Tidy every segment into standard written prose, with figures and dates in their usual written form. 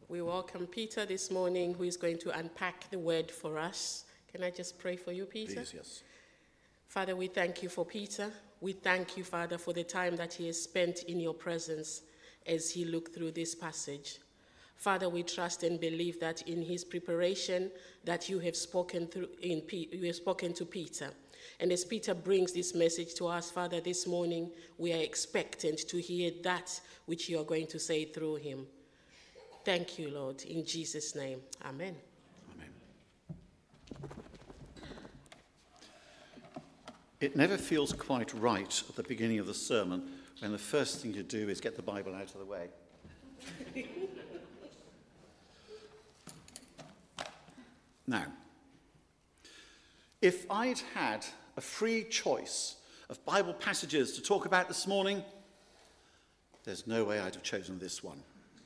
We welcome Peter this morning, who is going to unpack the word for us. Can I just pray for you, Peter? Please, yes. Father, we thank you for Peter. We thank you, Father, for the time that he has spent in your presence as he looked through this passage. Father, we trust and believe that in his preparation that you have spoken to Peter. And as Peter brings this message to us, Father, this morning, we are expectant to hear that which you are going to say through him. Thank you, Lord, in Jesus' name. Amen. Amen. It never feels quite right at the beginning of the sermon when the first thing you do is get the Bible out of the way. Now, if I'd had a free choice of Bible passages to talk about this morning, there's no way I'd have chosen this one.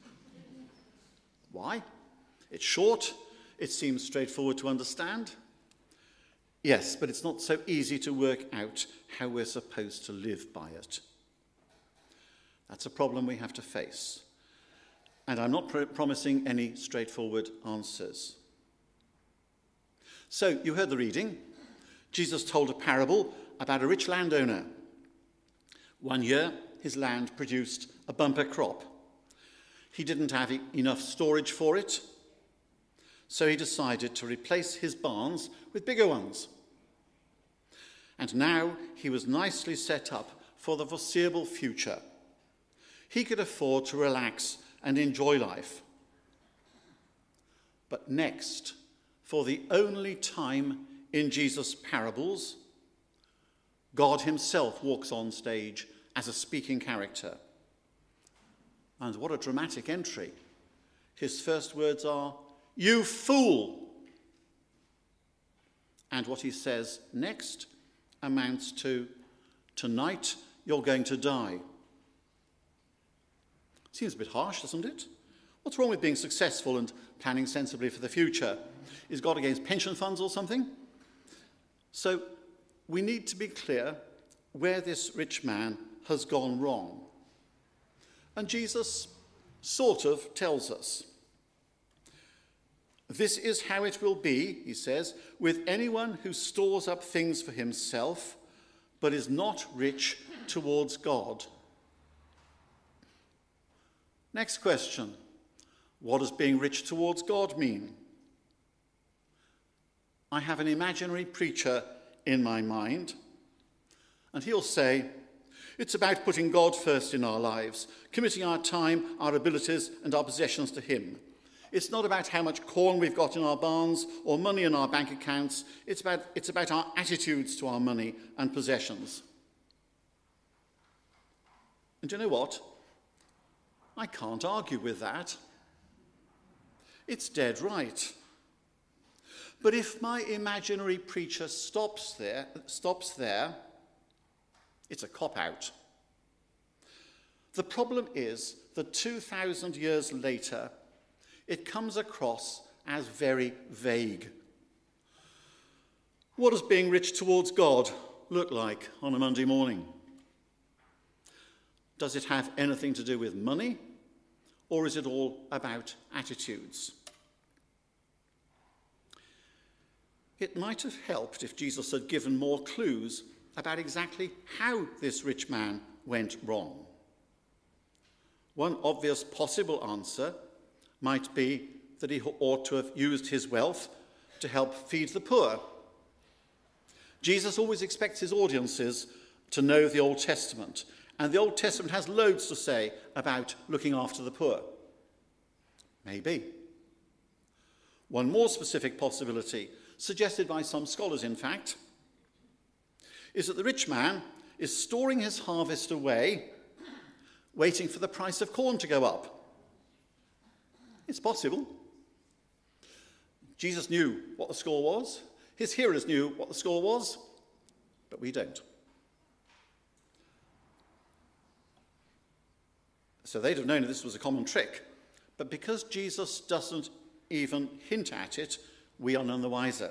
Why? It's short, it seems straightforward to understand. Yes, but it's not so easy to work out how we're supposed to live by it. That's a problem we have to face. And I'm not promising any straightforward answers. So, you heard the reading. Jesus told a parable about a rich landowner. One year, his land produced a bumper crop. He didn't have enough storage for it, so he decided to replace his barns with bigger ones. And now he was nicely set up for the foreseeable future. He could afford to relax and enjoy life. But next, for the only time in Jesus' parables, God himself walks on stage as a speaking character. And what a dramatic entry. His first words are, "You fool!" And what he says next amounts to, "Tonight you're going to die." Seems a bit harsh, doesn't it? What's wrong with being successful and planning sensibly for the future? Is God against pension funds or something? So we need to be clear where this rich man has gone wrong. And Jesus sort of tells us. This is how it will be, he says, with anyone who stores up things for himself, but is not rich towards God. Next question. What does being rich towards God mean? I have an imaginary preacher in my mind, and he'll say, it's about putting God first in our lives, committing our time, our abilities, and our possessions to him. It's not about how much corn we've got in our barns or money in our bank accounts. It's about our attitudes to our money and possessions. And do you know what? I can't argue with that. It's dead right. But if my imaginary preacher stops there, it's a cop-out. The problem is that 2,000 years later, it comes across as very vague. What does being rich towards God look like on a Monday morning? Does it have anything to do with money, or is it all about attitudes? It might have helped if Jesus had given more clues about exactly how this rich man went wrong. One obvious possible answer might be that he ought to have used his wealth to help feed the poor. Jesus always expects his audiences to know the Old Testament, and the Old Testament has loads to say about looking after the poor. Maybe. One more specific possibility, suggested by some scholars in fact, is that the rich man is storing his harvest away, waiting for the price of corn to go up. It's possible. Jesus knew what the score was. His hearers knew what the score was, but we don't. So they'd have known that this was a common trick, but because Jesus doesn't even hint at it, we are none the wiser.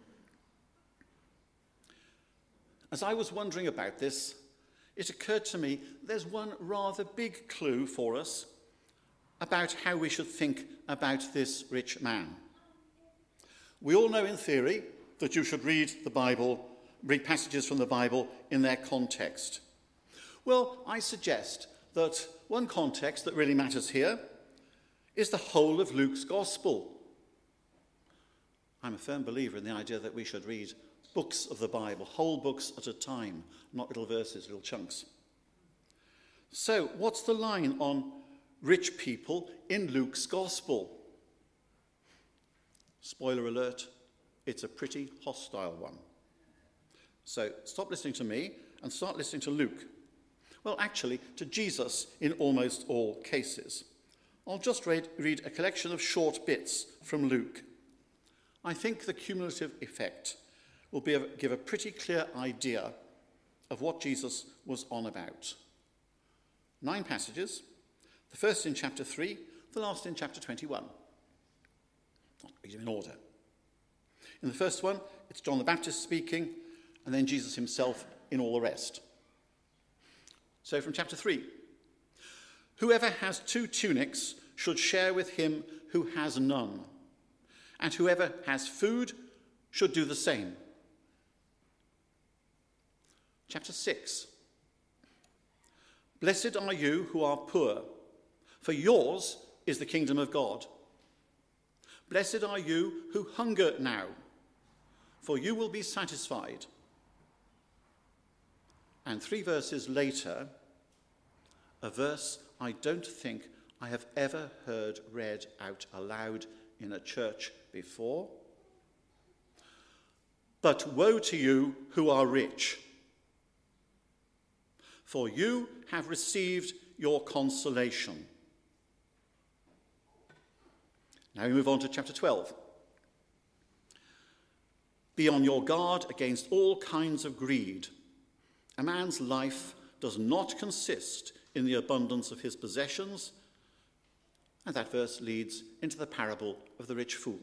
As I was wondering about this, it occurred to me there's one rather big clue for us about how we should think about this rich man. We all know in theory that you should read passages from the Bible in their context. Well, I suggest that one context that really matters here is the whole of Luke's Gospel. I'm a firm believer in the idea that we should read books of the Bible, whole books at a time, not little verses, little chunks. So, what's the line on rich people in Luke's Gospel? Spoiler alert, it's a pretty hostile one. So, stop listening to me and start listening to Luke. Well, actually, to Jesus in almost all cases. I'll just read a collection of short bits from Luke. I think the cumulative effect will give a pretty clear idea of what Jesus was on about. 9 passages, the first in chapter 3, the last in chapter 21. I'll read them in order. In the first one, it's John the Baptist speaking, and then Jesus himself in all the rest. So from chapter 3, whoever has 2 tunics should share with him who has none, and whoever has food should do the same. Chapter 6, blessed are you who are poor, for yours is the kingdom of God. Blessed are you who hunger now, for you will be satisfied. And 3 verses later, a verse I don't think I have ever heard read out aloud in a church before. But woe to you who are rich, for you have received your consolation. Now we move on to chapter 12. Be on your guard against all kinds of greed. A man's life does not consist in the abundance of his possessions. And that verse leads into the parable of the rich fool.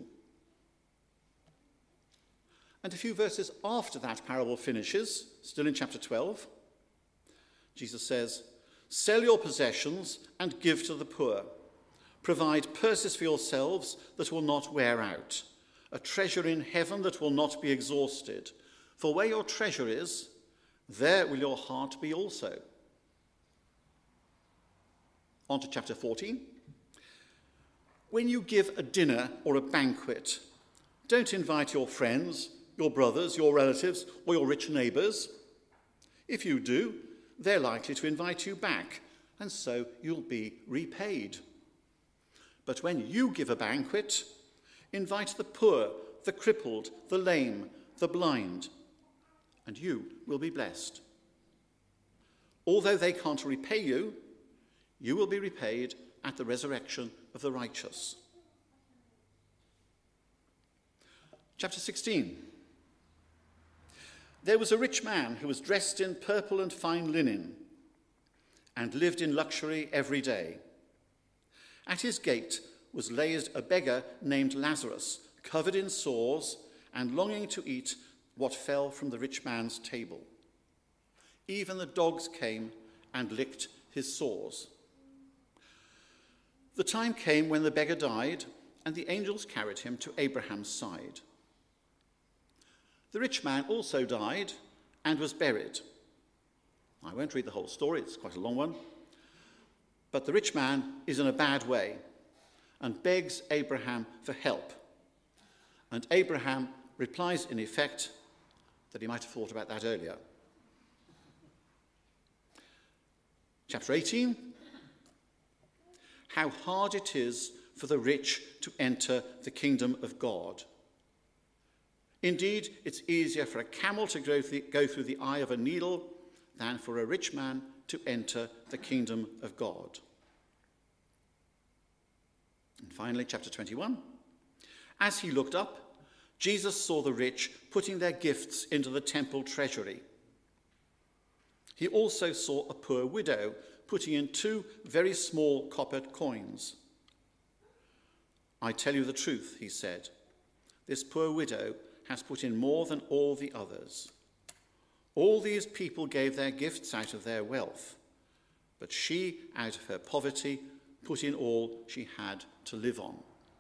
And a few verses after that parable finishes, still in chapter 12, Jesus says, sell your possessions and give to the poor. Provide purses for yourselves that will not wear out, a treasure in heaven that will not be exhausted. For where your treasure is, there will your heart be also. On to chapter 14. When you give a dinner or a banquet, don't invite your friends, your brothers, your relatives, or your rich neighbours. If you do, they're likely to invite you back, and so you'll be repaid. But when you give a banquet, invite the poor, the crippled, the lame, the blind, and you will be blessed. Although they can't repay you, you will be repaid at the resurrection of the righteous. Chapter 16. There was a rich man who was dressed in purple and fine linen and lived in luxury every day. At his gate was laid a beggar named Lazarus, covered in sores and longing to eat what fell from the rich man's table. Even the dogs came and licked his sores. The time came when the beggar died, and the angels carried him to Abraham's side. The rich man also died and was buried. I won't read the whole story, it's quite a long one. But the rich man is in a bad way and begs Abraham for help. And Abraham replies in effect that he might have thought about that earlier. Chapter 18. How hard it is for the rich to enter the kingdom of God. Indeed, it's easier for a camel to go through the eye of a needle than for a rich man to enter the kingdom of God. And finally, chapter 21. As he looked up, Jesus saw the rich putting their gifts into the temple treasury. He also saw a poor widow putting in 2 very small copper coins. I tell you the truth, he said. This poor widow has put in more than all the others. All these people gave their gifts out of their wealth, but she, out of her poverty, put in all she had to live on.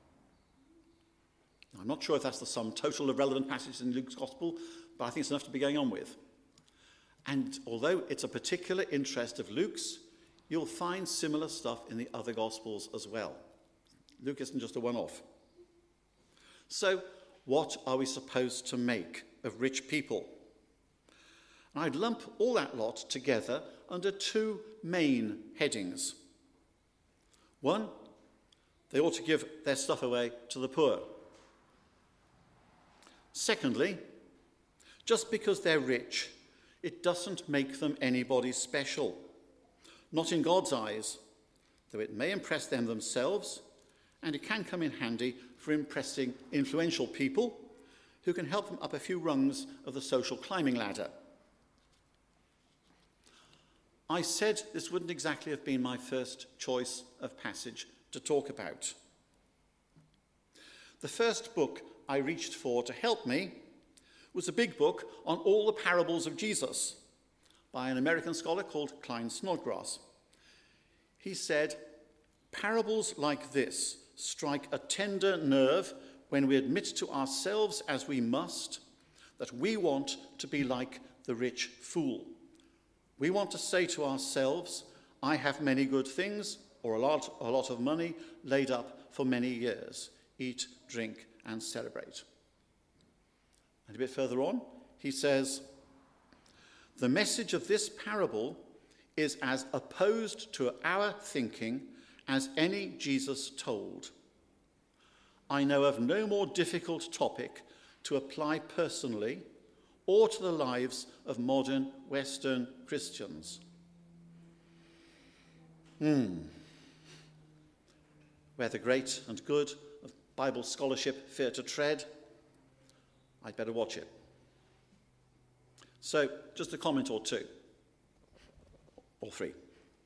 Now, I'm not sure if that's the sum total of relevant passages in Luke's Gospel, but I think it's enough to be going on with. And although it's a particular interest of Luke's, you'll find similar stuff in the other Gospels as well. Luke isn't just a one-off. So, what are we supposed to make of rich people? And I'd lump all that lot together under two main headings. One, they ought to give their stuff away to the poor. Secondly, just because they're rich, it doesn't make them anybody special. Not in God's eyes, though it may impress them themselves, and it can come in handy for impressing influential people who can help them up a few rungs of the social climbing ladder. I said this wouldn't exactly have been my first choice of passage to talk about. The first book I reached for to help me was a big book on all the parables of Jesus by an American scholar called Klyne Snodgrass. He said, "Parables like this strike a tender nerve when we admit to ourselves, as we must, that we want to be like the rich fool. We want to say to ourselves, I have many good things, or a lot of money laid up for many years. Eat, drink, and celebrate." And a bit further on, he says, "The message of this parable is as opposed to our thinking as any Jesus told. I know of no more difficult topic to apply personally or to the lives of modern Western Christians." Where the great and good of Bible scholarship fear to tread, I'd better watch it. So, just a comment or two, or three.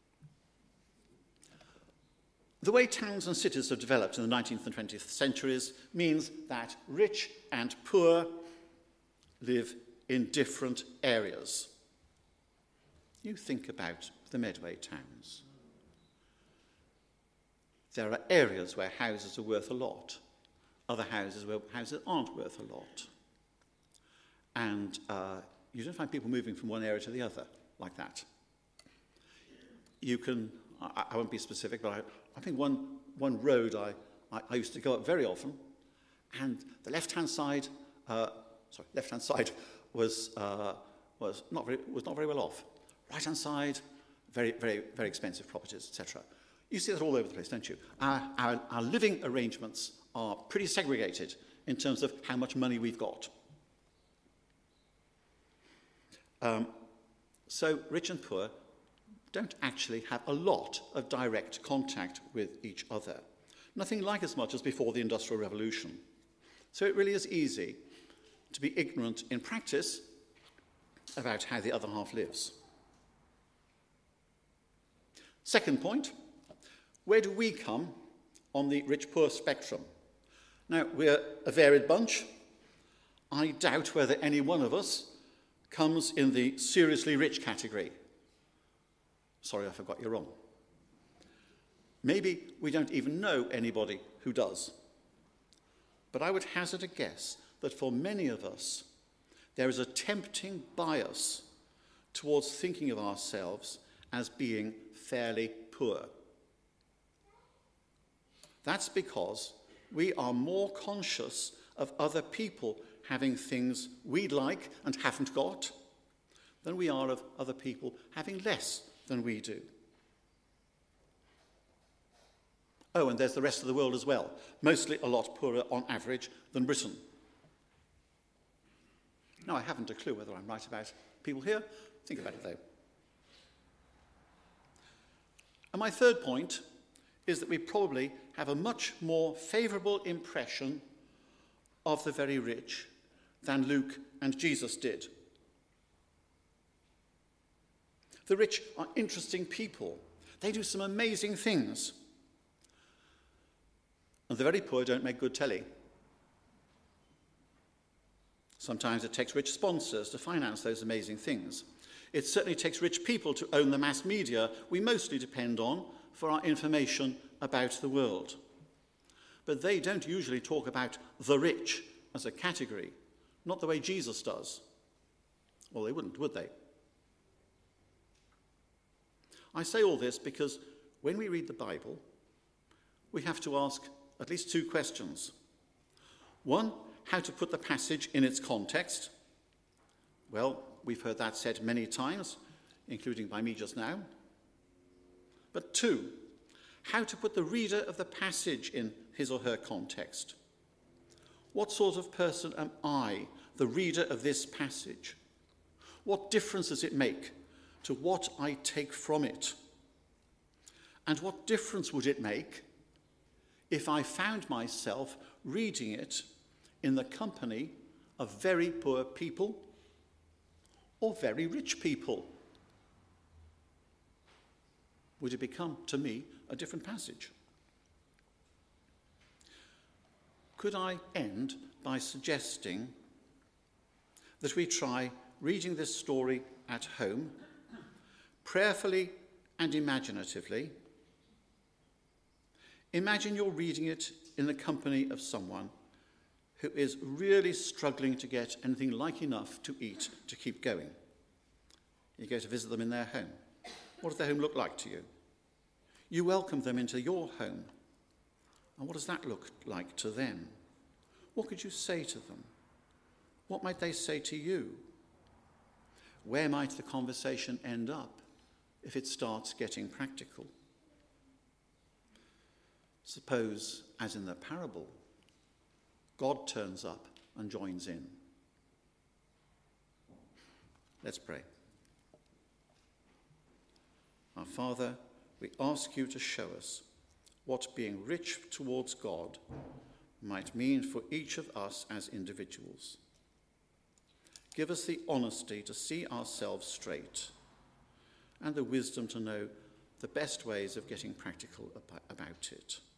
The way towns and cities have developed in the 19th and 20th centuries means that rich and poor live in different areas. You think about the Medway towns. There are areas where houses are worth a lot, other houses where houses aren't worth a lot. And you don't find people moving from one area to the other like that. You can, I won't be specific, but I think one road I used to go up very often, and the left-hand side was not very well off. Right-hand side, very, very, very expensive properties, etc. You see that all over the place, don't you? Our living arrangements are pretty segregated in terms of how much money we've got. So rich and poor don't actually have a lot of direct contact with each other. Nothing like as much as before the Industrial Revolution. So it really is easy to be ignorant in practice about how the other half lives. Second point, where do we come on the rich-poor spectrum? Now, we're a varied bunch. I doubt whether any one of us comes in the seriously rich category. Sorry if I got you wrong. Maybe we don't even know anybody who does. But I would hazard a guess that for many of us, there is a tempting bias towards thinking of ourselves as being fairly poor. That's because we are more conscious of other people having things we'd like and haven't got than we are of other people having less than we do. Oh, and there's the rest of the world as well, mostly a lot poorer on average than Britain. Now, I haven't a clue whether I'm right about people here. Think about it, though. And my third point is that we probably have a much more favourable impression of the very rich than Luke and Jesus did. The rich are interesting people. They do some amazing things. And the very poor don't make good telly. Sometimes it takes rich sponsors to finance those amazing things. It certainly takes rich people to own the mass media we mostly depend on for our information about the world. But they don't usually talk about the rich as a category, not the way Jesus does. Well, they wouldn't, would they? I say all this because when we read the Bible, we have to ask at least two questions. One, how to put the passage in its context. Well, we've heard that said many times, including by me just now. But two, how to put the reader of the passage in his or her context. What sort of person am I, the reader of this passage? What difference does it make to what I take from it? And what difference would it make if I found myself reading it in the company of very poor people or very rich people? Would it become, to me, a different passage? Could I end by suggesting that we try reading this story at home, prayerfully and imaginatively? Imagine you're reading it in the company of someone who is really struggling to get anything like enough to eat to keep going. You go to visit them in their home. What does their home look like to you? You welcome them into your home. And what does that look like to them? What could you say to them? What might they say to you? Where might the conversation end up if it starts getting practical? Suppose, as in the parable, God turns up and joins in. Let's pray. Our Father, we ask you to show us what being rich towards God might mean for each of us as individuals. Give us the honesty to see ourselves straight and the wisdom to know the best ways of getting practical about it.